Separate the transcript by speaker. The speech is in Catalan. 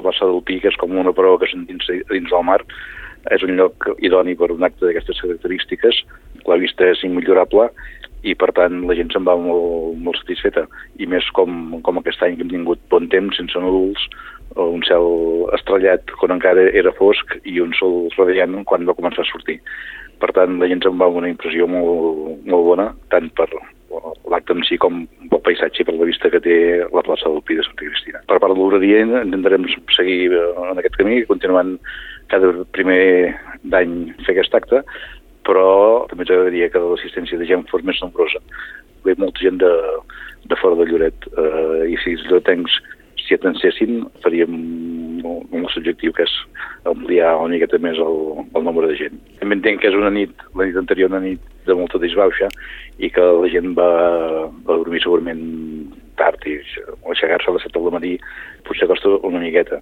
Speaker 1: plaça del Pi, que és com una prova que s'endins dins del mar. És un lloc idoni per un acte d'aquestes característiques. La vista és immillorable i, per tant, la gent se'n va molt satisfeta. I més com aquest any que hem tingut bon temps, sense núvols, un cel estrellat quan encara era fosc i un sol radiant quan va començar a sortir. Per tant, la gent se'n va amb una impressió molt bona, tant per l'acte en si com pel paisatge i per la vista que té la plaça del Pi de Santa Cristina. Per part de l'Obradia intentarem seguir en aquest camí, continuant cada primer d'any fer aquest acte, però també ens agradaria que l'assistència de gent fos més nombrosa. Ve molta gent de fora de Lloret i si els lloretencs s'hi atencessin faríem el nostre objectiu, que és ampliar una miqueta més el nombre de gent. També entenc que és una nit, la nit anterior, una nit de molta disbauxa i que la gent va dormir segurament tard i aixecar-se a les 7 del matí potser costa una miqueta.